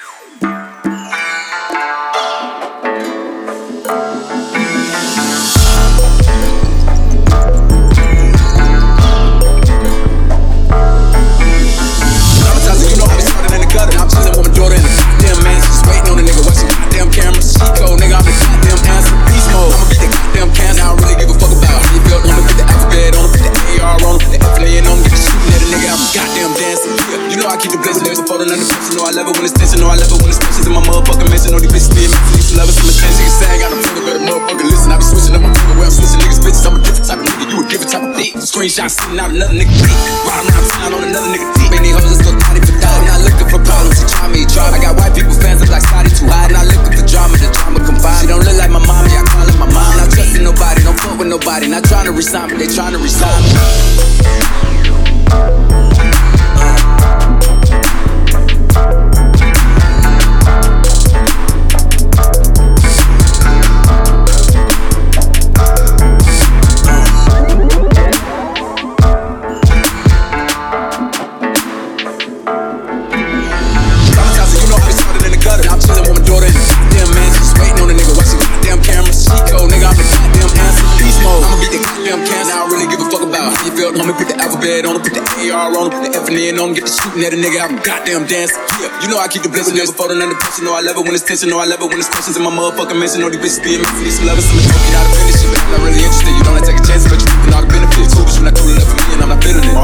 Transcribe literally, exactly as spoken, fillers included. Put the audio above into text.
Screenshot sitting out another nigga beat. Ride around town on another nigga deep. Many hoes are still thotty for dog. Not looking for problems, she try me, try me. I got white people fans up like Scotty too high. Not looking for drama, the drama combined. She don't look like my mommy, I call her my mom. Not trusting nobody, don't fuck with nobody. Not trying to resign me, they trying to resign me. I'ma put the alphabet on him, put the A R on him, the F and N on him, get the shooting at a nigga, I'm goddamn dancing. Yeah, you know I keep the blessing, never folding under pressure. Know I love it when it's tension, know I love it when it's questions in my motherfucking mention. Know these bitches being messy, need some loving, some talking how to finish it. But I'm not really interested, you don't like take a chance, but you reaping all the benefits. Too, but you not cool enough for me, and I'm not feeling it.